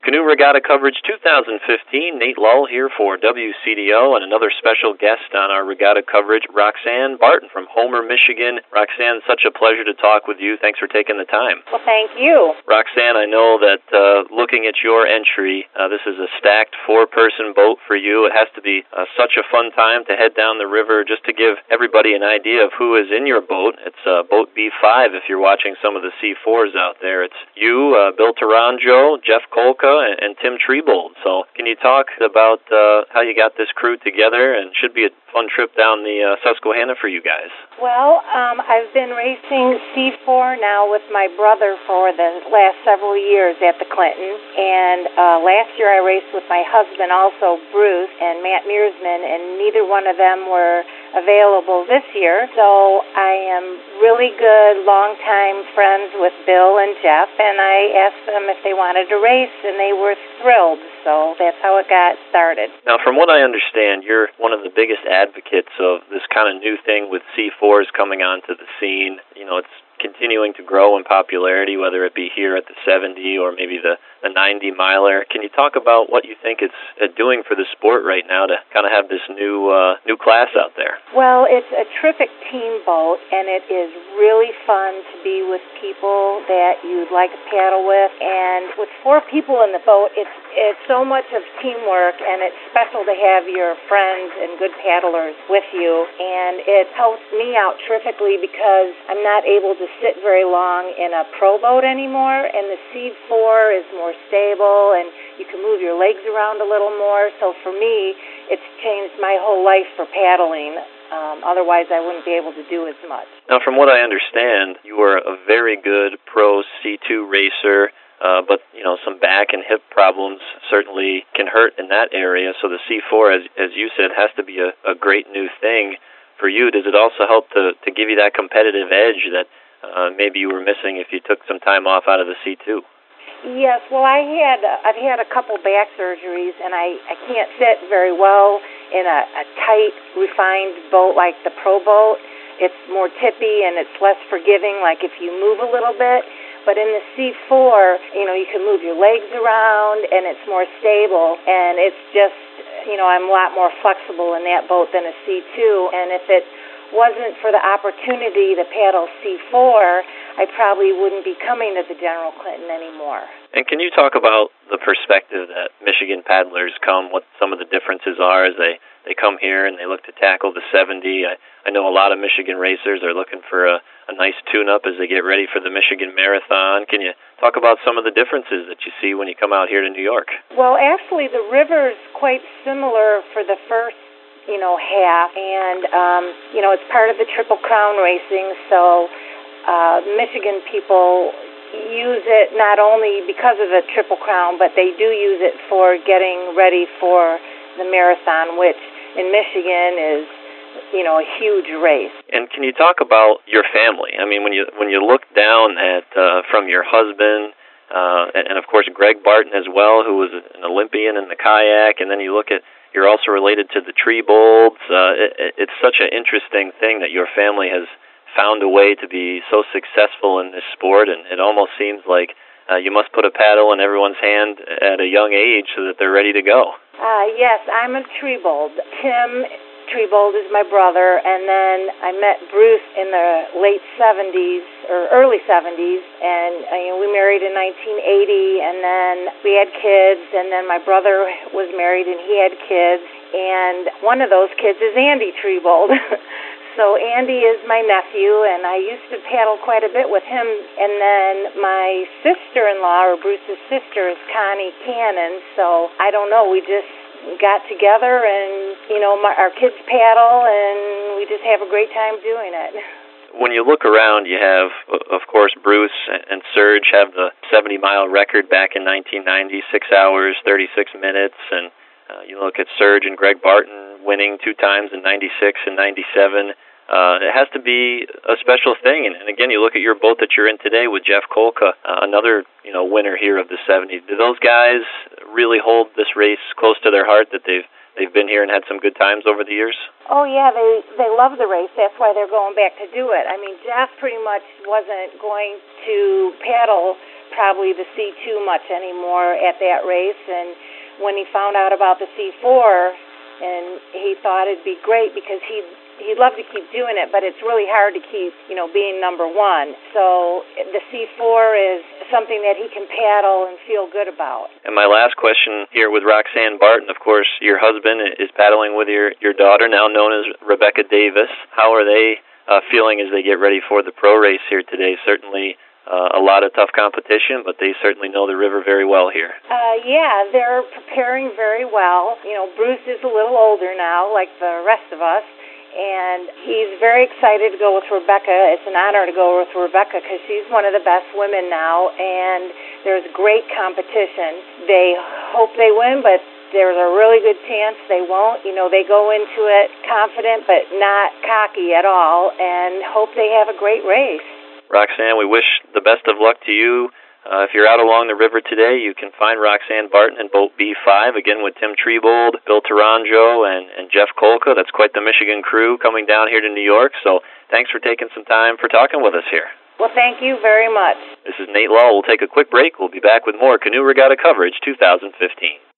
Canoe Regatta Coverage 2015. Nate Lull here for WCDO, and another special guest on our regatta coverage, Roxanne Barton from Homer, Michigan. Roxanne, such a pleasure to talk with you. Thanks for taking the time. Well, thank you. Roxanne, I know that looking at your entry, this is a stacked four-person boat for you. It has to be such a fun time to head down the river. Just to give everybody an idea of who is in your boat, it's Boat B5 if you're watching some of the C4s out there. It's you, Bill Taranjo, Jeff Kolka, and Tim Triebold. So can you talk about how you got this crew together? And should be a fun trip down the Susquehanna for you guys. Well, I've been racing C4 now with my brother for the last several years at the Clinton. And last year I raced with my husband also, Bruce, and Matt Mearsman, and neither one of them were available this year. So I am really good, long-time friends with Bill and Jeff, and I asked them if they wanted to race, and they were thrilled. So that's how it got started. Now, from what I understand, you're one of the biggest advocates of this kind of new thing with C4s coming onto the scene. You know, it's continuing to grow in popularity, whether it be here at the 70 or maybe the 90-miler. Can you talk about what you think it's doing for the sport right now to kind of have this new class out there? Well, it's a terrific team boat, and it is really fun to be with people that you'd like to paddle with. And with four people in the boat, it's so much of teamwork, and it's special to have your friends and good paddlers with you. And it helps me out terrifically because I'm not able to sit very long in a pro boat anymore, and the C4 is more stable, and you can move your legs around a little more. So for me, it's changed my whole life for paddling. Otherwise, I wouldn't be able to do as much. Now, from what I understand, you are a very good pro C2 racer, but, you know, some back and hip problems certainly can hurt in that area. So the C4, as you said, has to be a great new thing for you. Does it also help to give you that competitive edge that maybe you were missing if you took some time off out of the C2? Yes, well, I've had a couple back surgeries, and I can't sit very well in a tight, refined boat like the pro boat. It's more tippy and it's less forgiving, like if you move a little bit. But in the C4, you know, you can move your legs around, and it's more stable, and it's just, you know, I'm a lot more flexible in that boat than a C2, and if it wasn't for the opportunity to paddle C4, I probably wouldn't be coming to the General Clinton anymore. And can you talk about the perspective that Michigan paddlers come, what some of the differences are as they come here and they look to tackle the 70? I know a lot of Michigan racers are looking for a nice tune-up as they get ready for the Michigan Marathon. Can you talk about some of the differences that you see when you come out here to New York? Well, actually, the river's quite similar for the first half, and it's part of the Triple Crown racing, so Michigan people use it not only because of the Triple Crown, but they do use it for getting ready for the marathon, which in Michigan is a huge race. And can you talk about your family? I mean, when you look down at from your husband and of course Greg Barton as well, who was an Olympian in the kayak, and then you look at, you're also related to the Tribolds. It's such an interesting thing that your family has found a way to be so successful in this sport, and it almost seems like you must put a paddle in everyone's hand at a young age so that they're ready to go. Yes, I'm a Triebold. Tim Triebold is my brother, and then I met Bruce in the late 70s or early 70s, and we married in 1980, and then we had kids, and then my brother was married and he had kids, and one of those kids is Andy Triebold. So Andy is my nephew, and I used to paddle quite a bit with him. And then my sister-in-law, or Bruce's sister, is Connie Cannon. So I don't know, we just got together, and our kids paddle, and we just have a great time doing it. When you look around, you have, of course, Bruce and Serge have the 70-mile record back in 1990, 6 hours, 36 minutes, and you look at Serge and Greg Barton winning 2 times in 96 and 97. It has to be a special thing. And again, you look at your boat that you're in today with Jeff Kolka, another winner here of the 70s. Do those guys really hold this race close to their heart, that they've they've been here and had some good times over the years? Oh yeah, they love the race. That's why they're going back to do it. I mean, Jeff pretty much wasn't going to paddle probably the C2 much anymore at that race, and when he found out about the C4, and he thought it'd be great because he'd love to keep doing it, but it's really hard to keep, being number one. So the C4 is something that he can paddle and feel good about. And my last question here with Roxanne Barton, of course, your husband is paddling with your daughter, now known as Rebecca Davis. How are they feeling as they get ready for the pro race here today? Certainly a lot of tough competition, but they certainly know the river very well here. Yeah, they're preparing very well. Bruce is a little older now, like the rest of us, and he's very excited to go with Rebecca. It's an honor to go with Rebecca because she's one of the best women now, and there's great competition. They hope they win, but there's a really good chance they won't. They go into it confident but not cocky at all and hope they have a great race. Roxanne, we wish the best of luck to you. If you're out along the river today, you can find Roxanne Barton in boat B5, again with Tim Trebold, Bill Taranjo, and Jeff Kolka. That's quite the Michigan crew coming down here to New York. So thanks for taking some time for talking with us here. Well, thank you very much. This is Nate Law. We'll take a quick break. We'll be back with more Canoe Regatta coverage 2015.